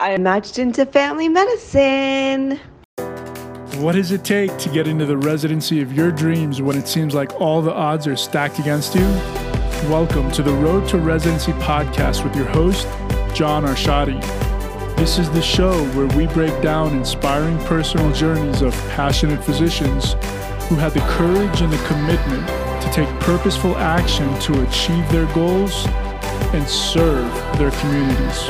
I matched into family medicine. What does it take to get into the residency of your dreams when it seems like all the odds are stacked against you? Welcome to the Road to Residency podcast with your host, John Arshadi. This is the show where we break down inspiring personal journeys of passionate physicians who had the courage and the commitment to take purposeful action to achieve their goals and serve their communities.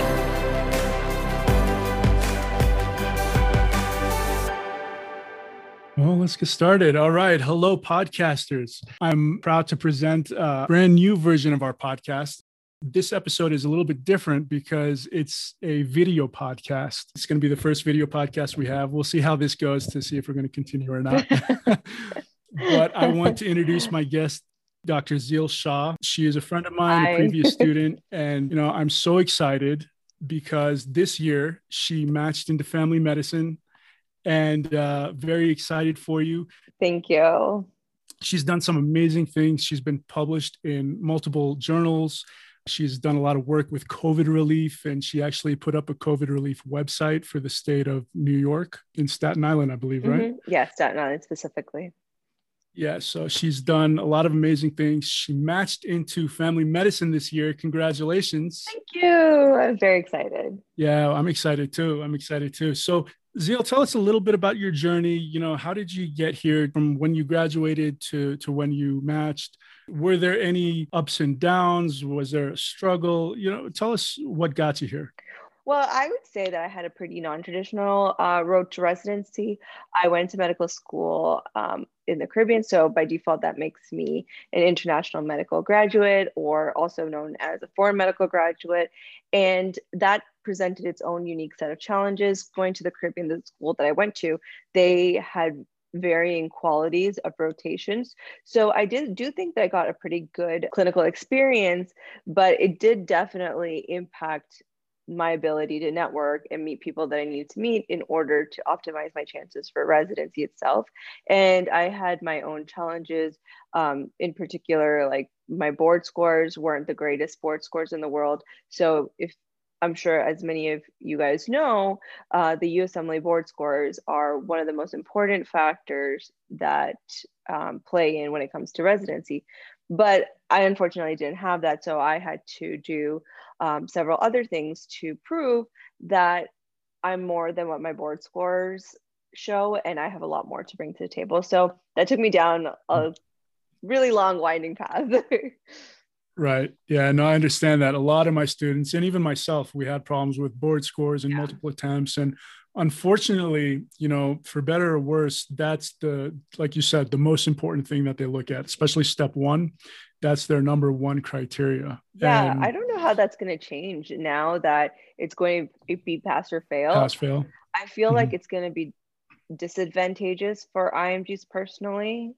Well, let's get started. All right. Hello, podcasters. I'm proud to present a brand new version of our podcast. This episode is a little bit different because it's a video podcast. It's going to be the first video podcast we have. We'll see how this goes to see if we're going to continue or not. But I want to introduce my guest, Dr. Zeel Shah. She is a friend of mine, a previous student. And, I'm so excited because this year she matched into family medicine. And very excited for you. Thank you. She's done some amazing things. She's been published in multiple journals. She's done a lot of work with COVID relief, and she actually put up a COVID relief website for the state of New York in Staten Island, I believe, right? Yeah, Staten Island specifically. Yeah, so she's done a lot of amazing things. She matched into family medicine this year. Congratulations. Thank you. I'm very excited. Yeah, I'm excited too. So Zeel, tell us a little bit about your journey. How did you get here from when you graduated to when you matched? Were there any ups and downs? Was there a struggle? Tell us what got you here. Well, I would say that I had a pretty non-traditional road to residency. I went to medical school in the Caribbean. So by default, that makes me an international medical graduate, or also known as a foreign medical graduate. And that presented its own unique set of challenges. Going to the Caribbean, the school that I went to, they had varying qualities of rotations. So I do think that I got a pretty good clinical experience, but it did definitely impact my ability to network and meet people that I needed to meet in order to optimize my chances for residency itself. And I had my own challenges. In particular, like my board scores weren't the greatest board scores in the world. So I'm sure as many of you guys know, the USMLE board scores are one of the most important factors that play in when it comes to residency. But I unfortunately didn't have that. So I had to do several other things to prove that I'm more than what my board scores show, and I have a lot more to bring to the table. So that took me down a really long, winding path. Right. Yeah, no, I understand that. A lot of my students, and even myself, we had problems with board scores and multiple attempts. And unfortunately, for better or worse, that's like you said, the most important thing that they look at, especially step one. That's their number one criteria. Yeah, I don't know how that's going to change now that it's going to be pass or fail. Pass, fail. I feel like it's going to be disadvantageous for IMGs personally.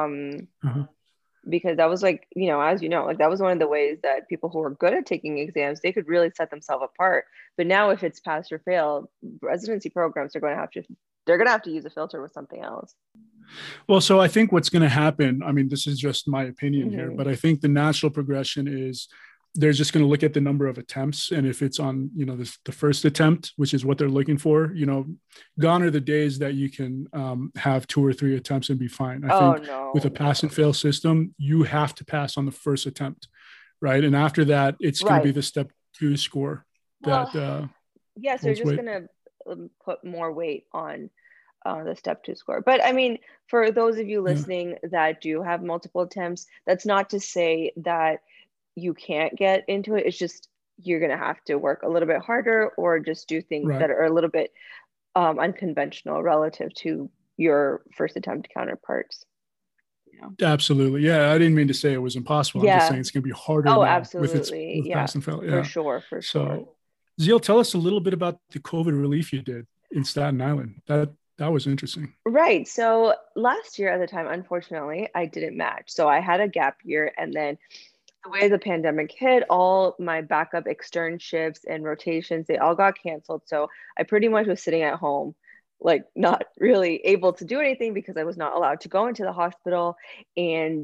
Because that was like, as that was one of the ways that people who were good at taking exams, they could really set themselves apart. But now if it's pass or fail, residency programs are going to have to use a filter with something else. Well, so I think what's going to happen, this is just my opinion here, but I think the natural progression is they're just going to look at the number of attempts. And if it's on, the first attempt, which is what they're looking for, gone are the days that you can have 2 or 3 attempts and be fine. I think with a pass and fail system, you have to pass on the first attempt, right? And after that, it's going to be the step 2 score that. So you're just going to put more weight on the step 2 score. But for those of you listening that do have multiple attempts, that's not to say that you can't get into it. It's just you're going to have to work a little bit harder or just do things that are a little bit unconventional relative to your first attempt counterparts. Absolutely. Yeah. I didn't mean to say it was impossible. I'm just saying it's going to be harder. Oh, absolutely. With pass and fail. For sure. So Zeel, tell us a little bit about the COVID relief you did in Staten Island. That was interesting. Right. So last year at the time, unfortunately, I didn't match. So I had a gap year, and then the way the pandemic hit, all my backup externships and rotations, they all got canceled. So I pretty much was sitting at home, like not really able to do anything because I was not allowed to go into the hospital. And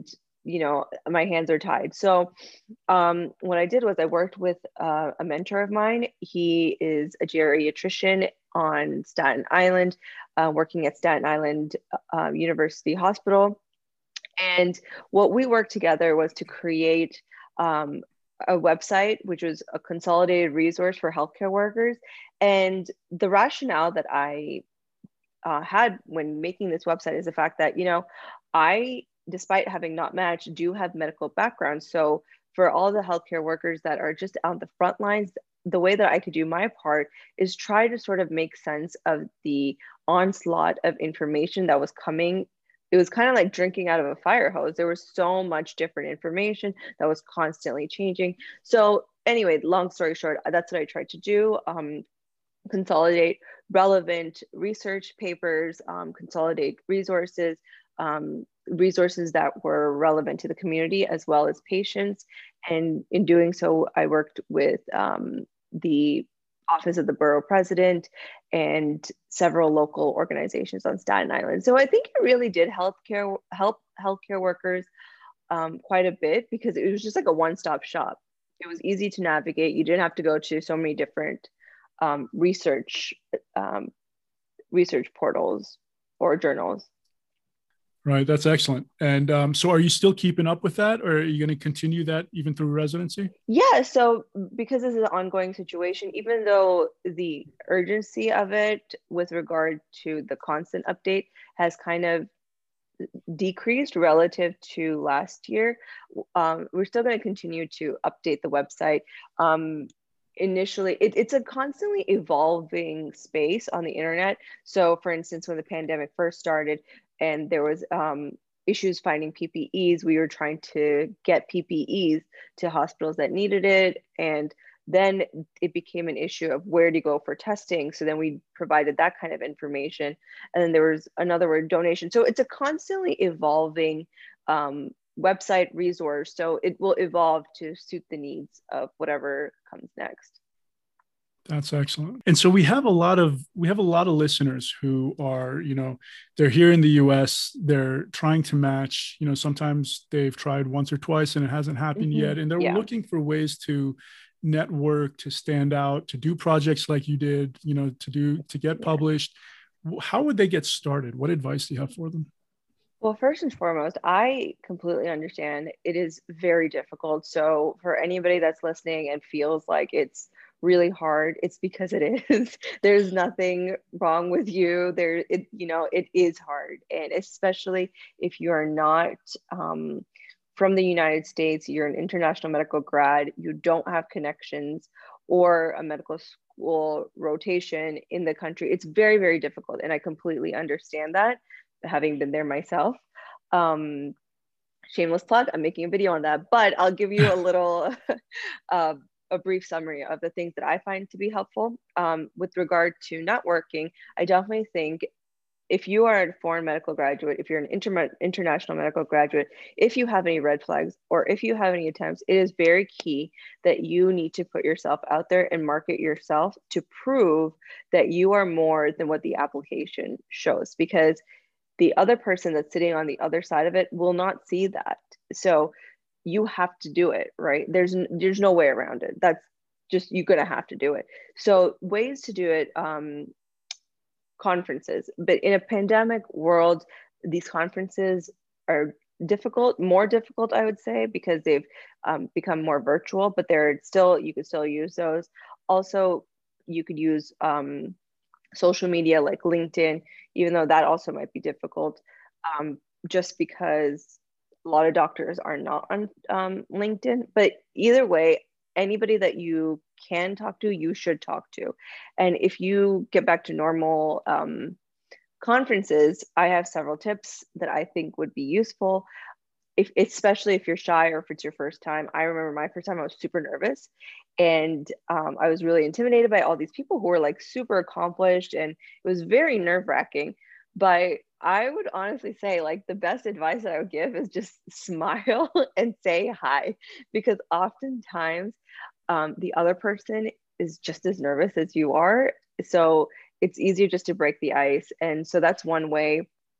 my hands are tied. So what I did was I worked with a mentor of mine. He is a geriatrician on Staten Island, working at Staten Island University Hospital. And what we worked together was to create a website, which was a consolidated resource for healthcare workers. And the rationale that I had when making this website is the fact that, I, despite having not matched, do have medical background. So for all the healthcare workers that are just on the front lines, the way that I could do my part is try to sort of make sense of the onslaught of information that was coming. It was kind of like drinking out of a fire hose. There was so much different information that was constantly changing. So anyway, long story short, that's what I tried to do. Consolidate relevant research papers, consolidate resources, resources that were relevant to the community as well as patients. And in doing so, I worked with the Office of the Borough President and several local organizations on Staten Island. So I think it really did help healthcare workers quite a bit, because it was just like a one-stop shop. It was easy to navigate. You didn't have to go to so many different research portals or journals. Right. That's excellent. And so are you still keeping up with that, or are you going to continue that even through residency? Yeah. So because this is an ongoing situation, even though the urgency of it with regard to the constant update has kind of decreased relative to last year, we're still going to continue to update the website. Initially, it's a constantly evolving space on the internet. So for instance, when the pandemic first started and there was issues finding PPEs, we were trying to get PPEs to hospitals that needed it. And then it became an issue of where to go for testing. So then we provided that kind of information. And then there was another word, donation. So it's a constantly evolving website resource. So it will evolve to suit the needs of whatever comes next. That's excellent. And so we have a lot of listeners who are, they're here in the US, they're trying to match, sometimes they've tried once or twice and it hasn't happened yet. And they're looking for ways to network, to stand out, to do projects like you did, to get published. How would they get started? What advice do you have for them? Well, first and foremost, I completely understand it is very difficult. So for anybody that's listening and feels like it's really hard, it's because it is. There's nothing wrong with you. It is hard. And especially if you are not from the United States, you're an international medical grad, you don't have connections or a medical school rotation in the country. It's very, very difficult. And I completely understand that, having been there myself. Shameless plug, I'm making a video on that, but I'll give you a little, a brief summary of the things that I find to be helpful. With regard to networking, I definitely think if you are a foreign medical graduate, if you're an international medical graduate, if you have any red flags or if you have any attempts, it is very key that you need to put yourself out there and market yourself to prove that you are more than what the application shows, because the other person that's sitting on the other side of it will not see that. So you have to do it, right? There's no way around it. That's just, you're gonna have to do it. So ways to do it, conferences. But in a pandemic world, these conferences are more difficult, I would say, because they've become more virtual, but you could still use those. Also, you could use social media like LinkedIn, even though that also might be difficult, just because a lot of doctors are not on LinkedIn. But either way, anybody that you can talk to, you should talk to. And if you get back to normal conferences, I have several tips that I think would be useful. Especially if you're shy or if it's your first time. I remember my first time, I was super nervous, and I was really intimidated by all these people who were like super accomplished, and it was very nerve-wracking. But I would honestly say, like, the best advice that I would give is just smile and say hi, because oftentimes the other person is just as nervous as you are. So it's easier just to break the ice. And so that's one way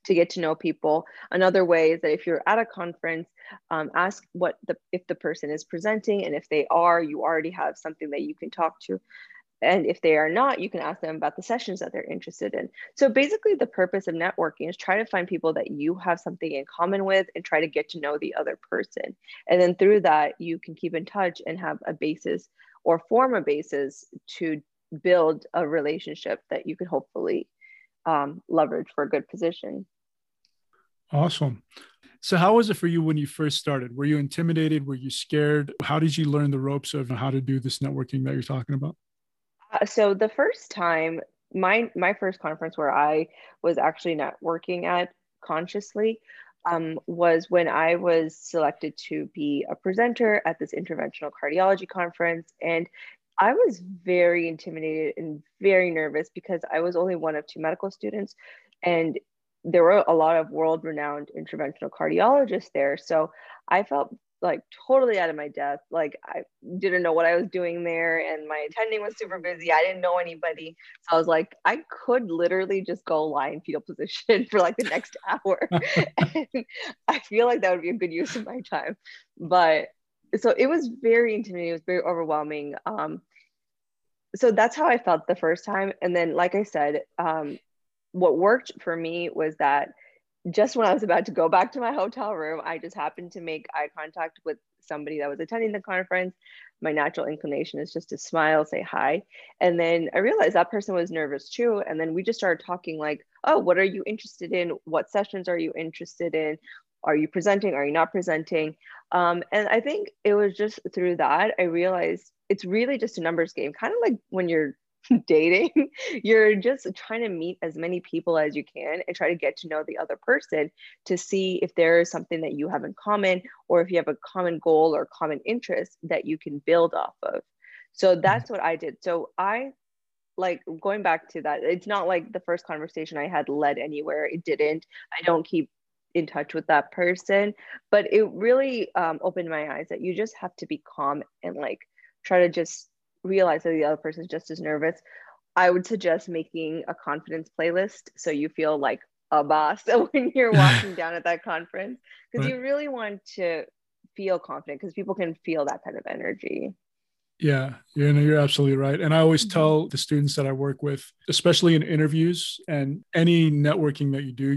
to get to know people. Another way is that if you're at a conference, ask if the person is presenting, and if they are, you already have something that you can talk to. And if they are not, you can ask them about the sessions that they're interested in. So basically the purpose of networking is try to find people that you have something in common with and try to get to know the other person. And then through that, you can keep in touch and have a basis or form a basis to build a relationship that you could hopefully leverage for a good position. Awesome. So how was it for you when you first started? Were you intimidated? Were you scared? How did you learn the ropes of how to do this networking that you're talking about? So the first time, my first conference where I was actually networking at consciously was when I was selected to be a presenter at this interventional cardiology conference. And I was very intimidated and very nervous because I was only one of two medical students, and there were a lot of world-renowned interventional cardiologists there. So I felt like totally out of my depth. Like I didn't know what I was doing there, and my attending was super busy. I didn't know anybody. So I was like, I could literally just go lie in fetal position for like the next hour. And I feel like that would be a good use of my time. But so it was very intimidating. It was very overwhelming. So that's how I felt the first time. And then, like I said, what worked for me was that just when I was about to go back to my hotel room, I just happened to make eye contact with somebody that was attending the conference. My natural inclination is just to smile, say hi. And then I realized that person was nervous too. And then we just started talking like, oh, what are you interested in? What sessions are you interested in? Are you presenting? Are you not presenting? And I think it was just through that, I realized it's really just a numbers game, kind of like when you're dating. You're just trying to meet as many people as you can and try to get to know the other person to see if there is something that you have in common, or if you have a common goal or common interest that you can build off of. So that's what I did. So I, like, going back to that, it's not like the first conversation I had led anywhere. It didn't. I don't keep in touch with that person, but it really opened my eyes that you just have to be calm and like try to just realize that the other person is just as nervous. I would suggest making a confidence playlist so you feel like a boss when you're walking down at that conference, because Right. you really want to feel confident, because people can feel that kind of energy. Yeah, you're absolutely right. And I always Mhm. tell the students that I work with, especially in interviews and any networking that you do,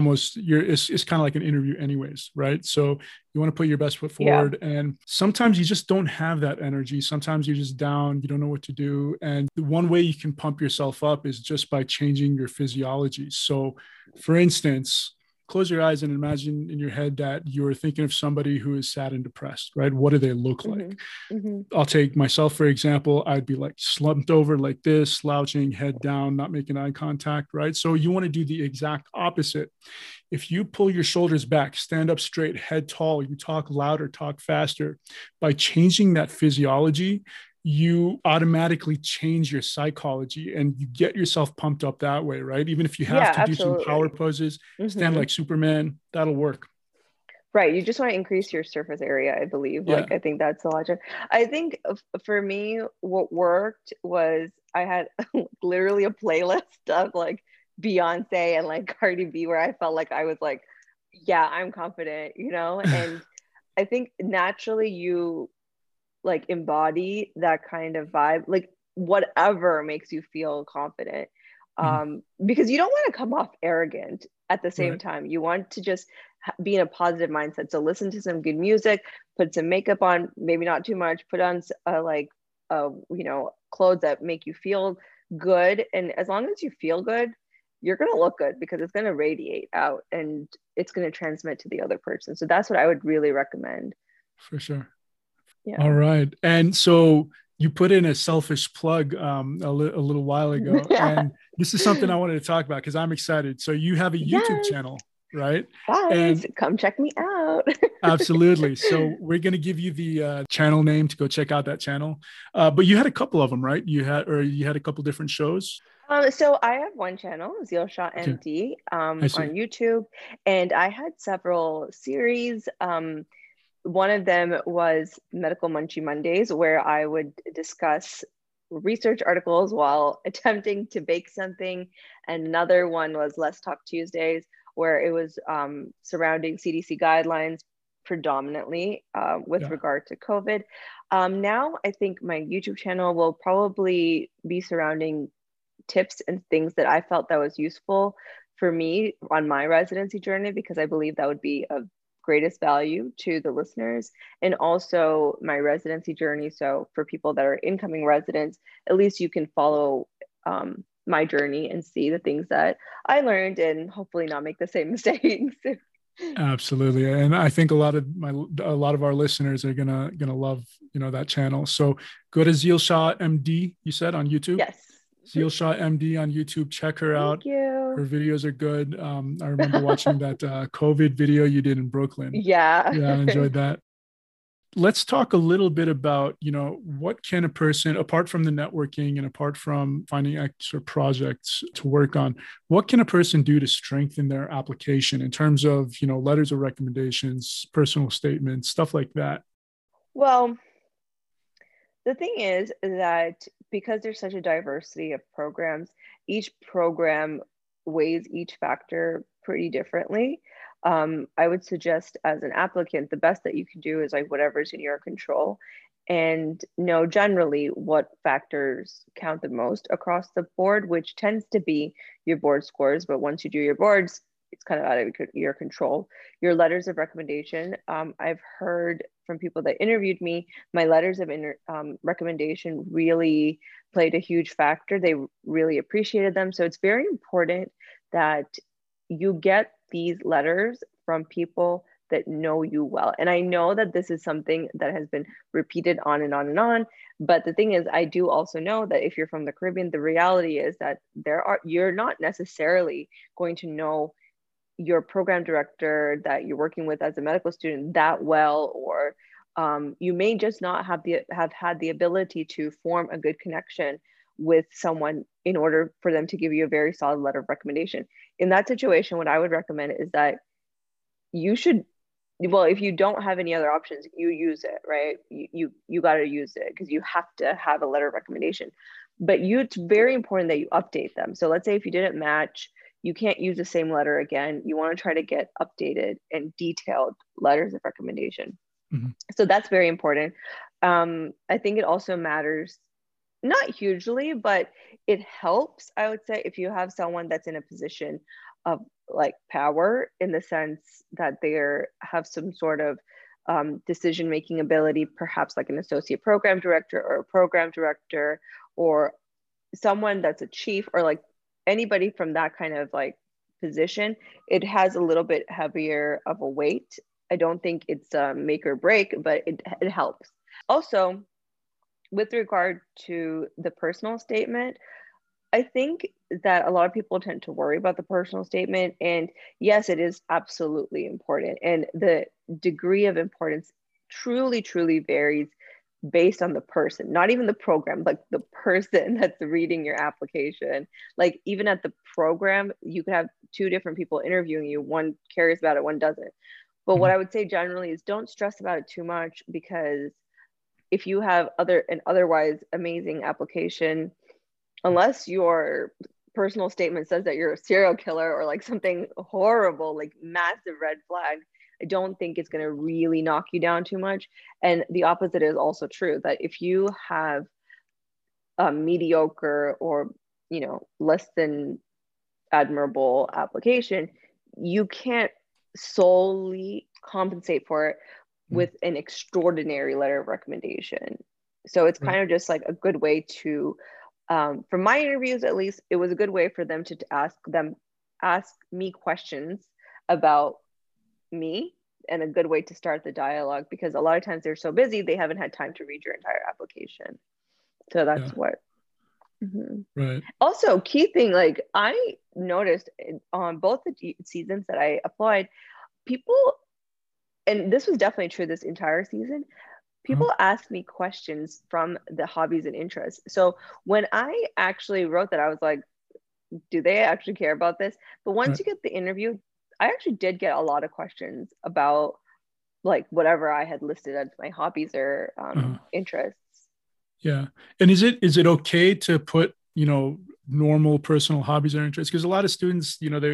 it's kind of like an interview anyways, right? So you want to put your best foot Yeah. forward. And sometimes you just don't have that energy. Sometimes you're just down, you don't know what to do. And the one way you can pump yourself up is just by changing your physiology. So for instance, close your eyes and imagine in your head that you're thinking of somebody who is sad and depressed, right? What do they look like? Hmm. Hmm. I'll take myself, for example. I'd be like slumped over like this, slouching, head down, not making eye contact, right? So you want to do the exact opposite. If you pull your shoulders back, stand up straight, head tall, you talk louder, talk faster. By changing that physiology, you automatically change your psychology and you get yourself pumped up that way, right? Even if you have Yeah, to do some power absolutely. poses, stand Hmm. like Superman, that'll work. Right. You just want to increase your surface area, I believe. Yeah. Like, I think that's the logic. I think for me, what worked was I had literally a playlist of like Beyonce and like Cardi B, where I felt like I was like, yeah, I'm confident, you know? And I think naturally you like embody that kind of vibe, like whatever makes you feel confident. Mhm. Because you don't want to come off arrogant at the same Right. time. You want to just be in a positive mindset. So listen to some good music, put some makeup on, maybe not too much, put on clothes that make you feel good. And as long as you feel good, you're going to look good because it's going to radiate out and it's going to transmit to the other person. So that's what I would really recommend. For sure. All Yeah. right. And so you put in a selfish plug a little while ago, and this is something I wanted to talk about because I'm excited. So you have a YouTube Yes, channel, right? guys, And come check me out. absolutely. So we're going to give you the channel name to go check out that channel. But you had a couple of them, right? You had a couple different shows. So I have one channel, Zeal Shot Okay. MD, I on see. YouTube, and I had several series. One of them was Medical Munchie Mondays, where I would discuss research articles while attempting to bake something. And another one was Let's Talk Tuesdays, where it was surrounding CDC guidelines predominantly with regard to COVID. Now I think my YouTube channel will probably be surrounding tips and things that I felt that was useful for me on my residency journey, because I believe that would be of greatest value to the listeners, and also my residency journey. So for people that are incoming residents, at least you can follow my journey and see the things that I learned and hopefully not make the same mistakes. Absolutely. And I think a lot of our listeners are gonna love, that channel. So go to Zeelshah MD, you said, on YouTube? Yes. Zeelshah MD on YouTube. Check her out. Thank you. Her videos are good. I remember watching that COVID video you did in Brooklyn. Yeah. Yeah, I enjoyed that. Let's talk a little bit about, what can a person, apart from the networking and apart from finding extra projects to work on, what can a person do to strengthen their application in terms of, letters of recommendations, personal statements, stuff like that? Well, the thing is that because there's such a diversity of programs, each program weighs each factor pretty differently. I would suggest as an applicant, the best that you can do is like whatever's in your control, and know generally what factors count the most across the board, which tends to be your board scores. But once you do your boards, it's kind of out of your control. Your letters of recommendation. I've heard from people that interviewed me, my letters of recommendation really played a huge factor. They really appreciated them. So it's very important that you get these letters from people that know you well. And I know that this is something that has been repeated on and on and on. But the thing is, I do also know that if you're from the Caribbean, the reality is that you're not necessarily going to know your program director that you're working with as a medical student that well, or you may just not have had the ability to form a good connection with someone in order for them to give you a very solid letter of recommendation. In that situation, what I would recommend is that you should, well, if you don't have any other options, you use it, right? You got to use it because you have to have a letter of recommendation. But it's very important that you update them. So let's say if you didn't match, you can't use the same letter again. You want to try to get updated and detailed letters of recommendation. Mm-hmm. So that's very important. I think it also matters, not hugely, but it helps, I would say, if you have someone that's in a position of like power, in the sense that they have some sort of decision-making ability, perhaps like an associate program director or a program director, or someone that's a chief, or like anybody from that kind of like position. It has a little bit heavier of a weight. I don't think it's a make or break, but it helps. Also, with regard to the personal statement, I think that a lot of people tend to worry about the personal statement. And yes, it is absolutely important. And the degree of importance truly, truly varies based on the person, not even the program, like the person that's reading your application. Like even at the program, you could have two different people interviewing you. One cares about it, one doesn't. But what I would say generally is don't stress about it too much, because if you have an otherwise amazing application, unless your personal statement says that you're a serial killer or like something horrible, like massive red flag, I don't think it's going to really knock you down too much. And the opposite is also true, that if you have a mediocre or, less than admirable application, you can't solely compensate for it with an extraordinary letter of recommendation. So it's kind of just like a good way to, from my interviews at least, it was a good way for them to ask me questions about me, and a good way to start the dialogue, because a lot of times they're so busy they haven't had time to read your entire application. So that's what. Mm-hmm. Right. Also, key thing, like I noticed on both the seasons that I applied, people, and this was definitely true this entire season, people ask me questions from the hobbies and interests. So when I actually wrote that, I was like, do they actually care about this? But once you get the interview, I actually did get a lot of questions about like whatever I had listed as my hobbies or interests. Yeah. And is it okay to put, normal personal hobbies or interests? Because a lot of students,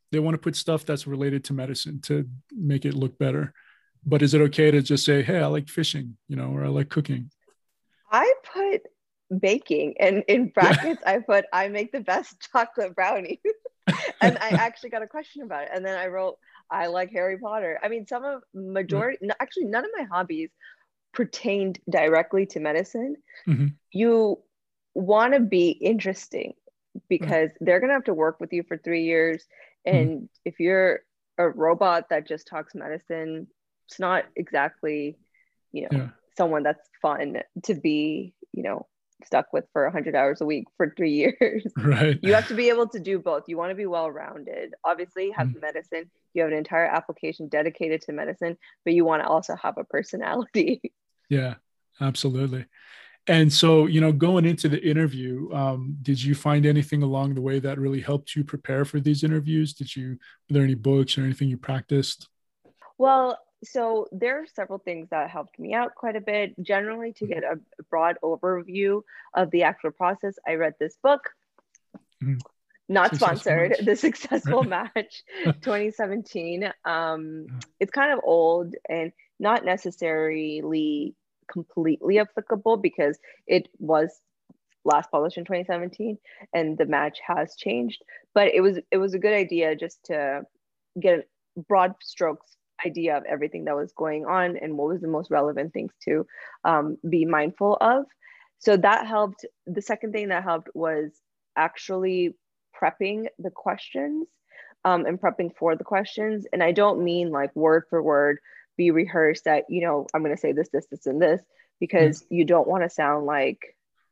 They want to put stuff that's related to medicine to make it look better. But is it okay to just say, hey, I like fishing, or I like cooking? I put baking, and in Yeah. brackets, I put I make the best chocolate brownie. And I actually got a question about it. And then I wrote, I like Harry Potter. I mean, Right. actually, none of my hobbies pertained directly to medicine. Mm-hmm. You want to be interesting Right. because they're going to have to work with you for 3 years. Mm-hmm. And if you're a robot that just talks medicine, it's not exactly, Yeah. someone that's fun to be, stuck with for 100 hours a week for 3 years. Right. You have to be able to do both. You want to be well rounded. Obviously, you have Mm. medicine, you have an entire application dedicated to medicine, but you want to also have a personality. Yeah, absolutely. And so, going into the interview, did you find anything along the way that really helped you prepare for these interviews? Were there any books or anything you practiced? Well, so there are several things that helped me out quite a bit. Generally, to get a broad overview of the actual process, I read this book, Mhm. not Successful sponsored, match. The Right. Successful Match 2017. It's kind of old and not necessarily completely applicable because it was last published in 2017 and the match has changed, but it was a good idea just to get a broad strokes idea of everything that was going on and what was the most relevant things to be mindful of. So that helped. The second thing that helped was actually prepping the questions, and prepping for the questions. And I don't mean like word for word be rehearsed that, I'm going to say this, and this, Yeah. because you don't want to sound like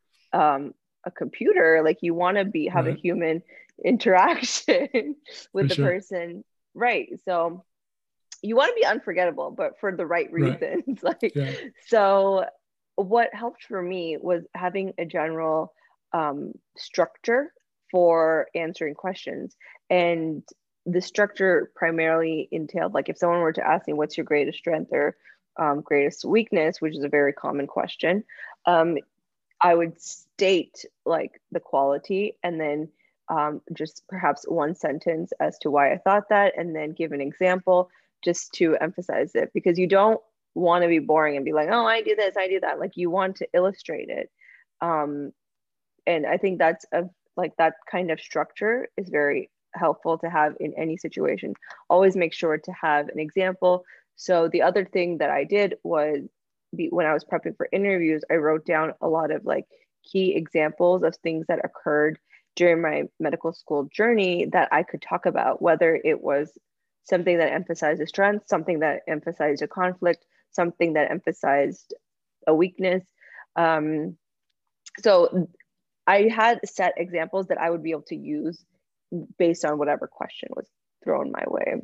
a computer. Like you want to be have a Right. human interaction with For the sure. person, right? So you want to be unforgettable, but for the right Right. reasons. Like, Yeah. so what helped for me was having a general structure for answering questions. And the structure primarily entailed, like, if someone were to ask me, what's your greatest strength or greatest weakness, which is a very common question, um, I would state like the quality and then just perhaps one sentence as to why I thought that, and then give an example just to emphasize it, because you don't want to be boring and be like, oh, I do this, I do that. Like you want to illustrate it. Um, and I think that's like that kind of structure is very helpful to have in any situation. Always make sure to have an example. So the other thing that I did was when I was prepping for interviews, I wrote down a lot of like key examples of things that occurred during my medical school journey that I could talk about, whether it was something that emphasized a strength, something that emphasized a conflict, something that emphasized a weakness. Um, so I had set examples that I would be able to use based on whatever question was thrown my way.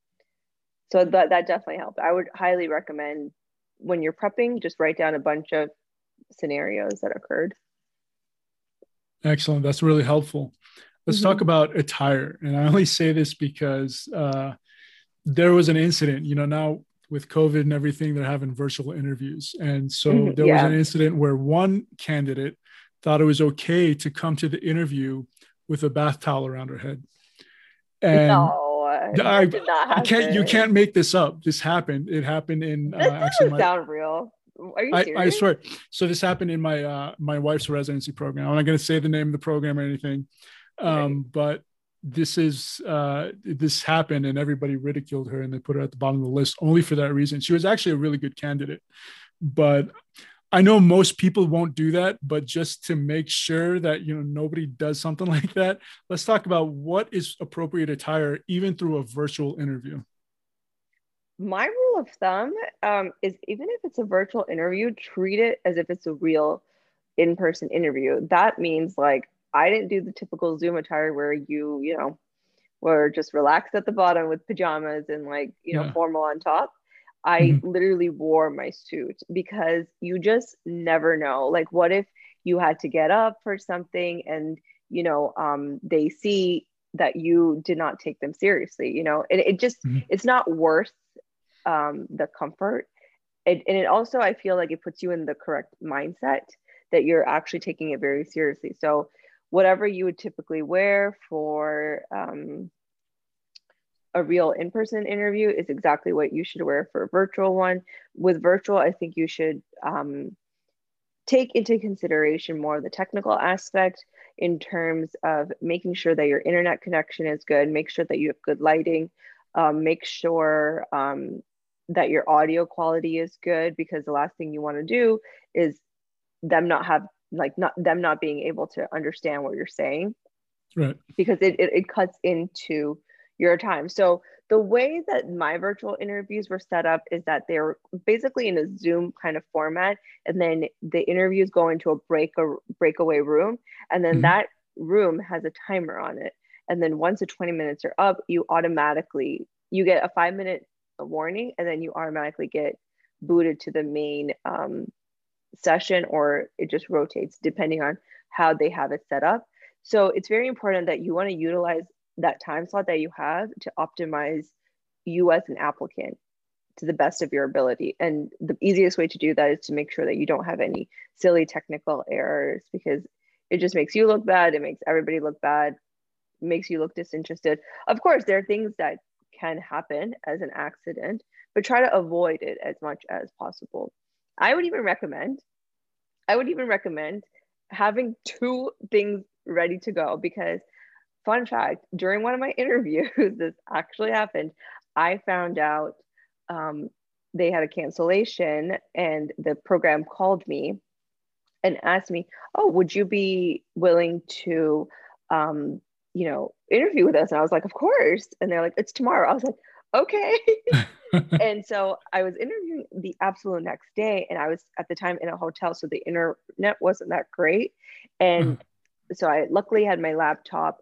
So that definitely helped. I would highly recommend when you're prepping, just write down a bunch of scenarios that occurred. Excellent. That's really helpful. Let's talk Mm-hmm. about attire. And I only say this because there was an incident, now with COVID and everything, they're having virtual interviews. And so Mm-hmm. there was an Yeah. incident where one candidate thought it was okay to come to the interview with a bath towel around her head. And No, I, that did not you happen. can't make this up. This happened. It happened in This actually doesn't sound real. Are you I serious? swear. So this happened in my wife's residency program. I'm not going to say the name of the program or anything, Right. but this happened and everybody ridiculed her and they put her at the bottom of the list only for that reason. She was actually a really good candidate, but I know most people won't do that. But just to make sure that nobody does something like that, let's talk about what is appropriate attire even through a virtual interview. My rule of thumb is even if it's a virtual interview, treat it as if it's a real in-person interview. That means like I didn't do the typical Zoom attire where you were just relaxed at the bottom with pajamas and like, Yeah. formal on top. I Mhm. literally wore my suit because you just never know. Like, what if you had to get up for something and, they see that you did not take them seriously, it just, Mhm. it's not worth the comfort. And it also, I feel like it puts you in the correct mindset that you're actually taking it very seriously. So whatever you would typically wear for a real in-person interview is exactly what you should wear for a virtual one. With virtual, I think you should take into consideration more of the technical aspect in terms of making sure that your internet connection is good, make sure that you have good lighting, make sure that your audio quality is good, because the last thing you want to do is them not being able to understand what you're saying, Right. because it cuts into your time. So the way that my virtual interviews were set up is that they're basically in a Zoom kind of format, and then the interviews go into a breakaway room, and then that room has a timer on it. And then once the 20 minutes are up, you get a 5-minute warning, and then you automatically get booted to the main session, or it just rotates depending on how they have it set up. So it's very important that you want to utilize that time slot that you have to optimize you as an applicant to the best of your ability. And the easiest way to do that is to make sure that you don't have any silly technical errors, because it just makes you look bad. It makes everybody look bad, makes you look disinterested. Of course, there are things that can happen as an accident, but try to avoid it as much as possible. I would even recommend having 2 things ready to go, because fun fact, during one of my interviews, this actually happened. I found out they had a cancellation, and the program called me and asked me, "Oh, would you be willing to, interview with us?" And I was like, "Of course." And they're like, "It's tomorrow." I was like, "Okay." And so I was interviewing the absolute next day, and I was at the time in a hotel, so the internet wasn't that great. And so I luckily had my laptop.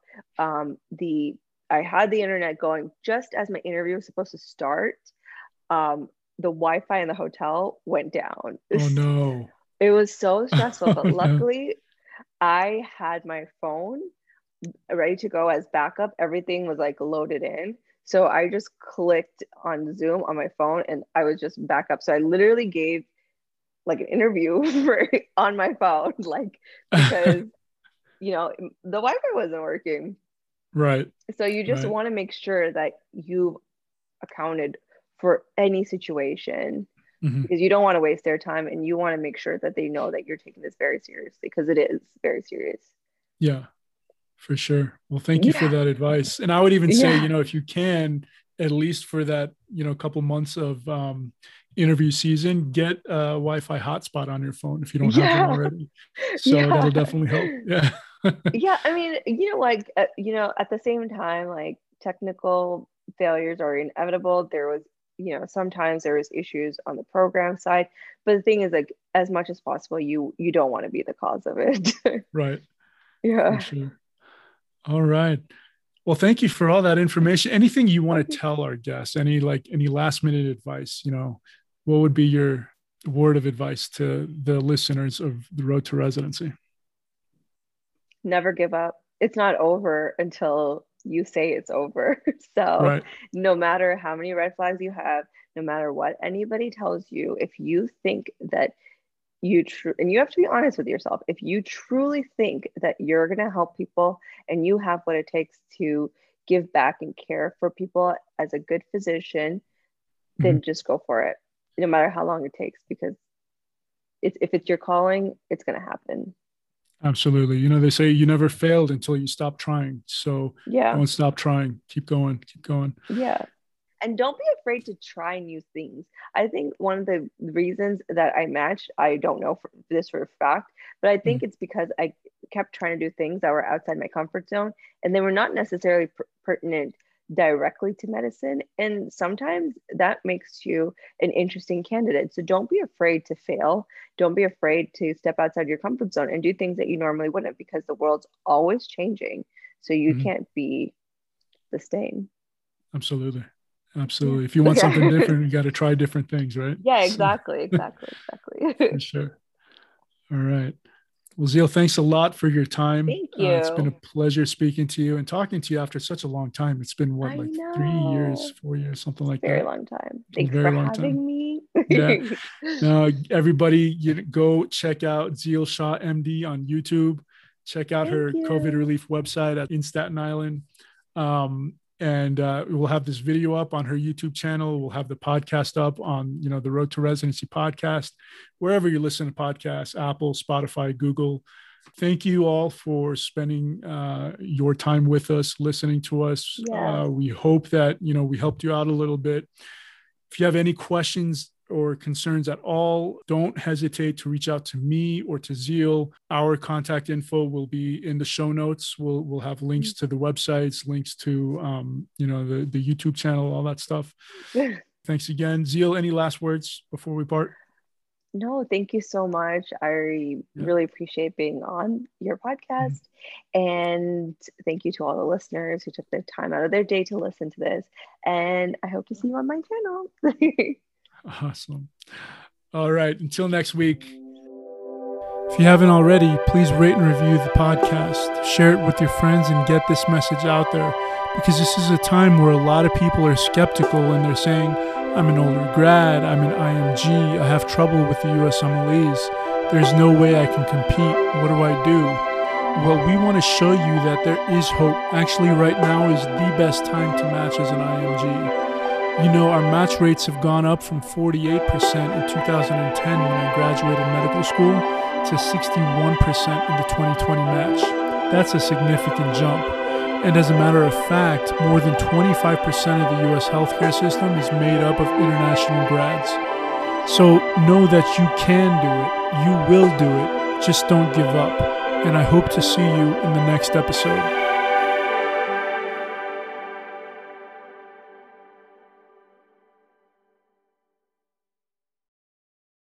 I had the internet going just as my interview was supposed to start. The Wi-Fi in the hotel went down. Oh no. It was so stressful, but Oh, luckily I had my phone ready to go as backup. Everything was like loaded in. So I just clicked on Zoom on my phone, and I was just back up. So I literally gave like an interview on my phone, like, because the Wi-Fi wasn't working. Right. So you just want to make sure that you've accounted for any situation, because you don't want to waste their time, and you want to make sure that they know that you're taking this very seriously, because it is very serious. Yeah, for sure. Well, thank you for that advice. And I would even say, if you can, at least for that, couple months of interview season, get a Wi-Fi hotspot on your phone if you don't have one already. So that'll definitely help. Yeah. Yeah. I mean, at the same time, like, technical failures are inevitable. There was, sometimes there was issues on the program side, but the thing is, like, as much as possible, you don't want to be the cause of it. Right. Yeah. For sure. All right. Well, thank you for all that information. Anything you want to tell our guests? Any last minute advice? What would be your word of advice to the listeners of The Road to Residency? Never give up. It's not over until you say it's over. So no matter how many red flags you have, no matter what anybody tells you, if you think that and you have to be honest with yourself, if you truly think that you're going to help people and you have what it takes to give back and care for people as a good physician, then just go for it, no matter how long it takes, because if it's your calling, it's going to happen. Absolutely. They say you never failed until you stop trying. So don't stop trying. Keep going. Yeah. And don't be afraid to try new things. I think one of the reasons that I matched, I don't know this for a fact, but I think it's because I kept trying to do things that were outside my comfort zone, and they were not necessarily pertinent directly to medicine. And sometimes that makes you an interesting candidate. So don't be afraid to fail. Don't be afraid to step outside your comfort zone and do things that you normally wouldn't, because the world's always changing. So you can't be the same. Absolutely. If you want something different, you got to try different things, right? Yeah, exactly. For sure. All right. Well, Zeal, thanks a lot for your time. Thank you. It's been a pleasure speaking to you and talking to you after such a long time. It's been 3 years, 4 years, something like that. Very long time. Thanks for having me. Yeah. Now, everybody, go check out Zeal Shah MD on YouTube. Check out her COVID relief website in Staten Island. And we'll have this video up on her YouTube channel. We'll have the podcast up on, the Road to Residency podcast, wherever you listen to podcasts, Apple, Spotify, Google. Thank you all for spending your time with us, listening to us. Yeah. We hope that, we helped you out a little bit. If you have any questions or concerns at all, don't hesitate to reach out to me or to Zeal. Our contact info will be in the show notes. We'll have links to the websites, links to the YouTube channel, all that stuff. Thanks again. Zeal, any last words before we part? No, thank you so much. I really appreciate being on your podcast. And thank you to all the listeners who took the time out of their day to listen to this. And I hope to see you on my channel. Awesome. All right. Until next week. If you haven't already, please rate and review the podcast, share it with your friends, and get this message out there, because this is a time where a lot of people are skeptical and they're saying, I'm an older grad, I'm an IMG, I have trouble with the USMLEs, there's no way I can compete, what do I do? Well, we want to show you that there is hope. Actually, right now is the best time to match as an IMG. Our match rates have gone up from 48% in 2010 when I graduated medical school to 61% in the 2020 match. That's a significant jump. And as a matter of fact, more than 25% of the US healthcare system is made up of international grads. So know that you can do it. You will do it. Just don't give up. And I hope to see you in the next episode.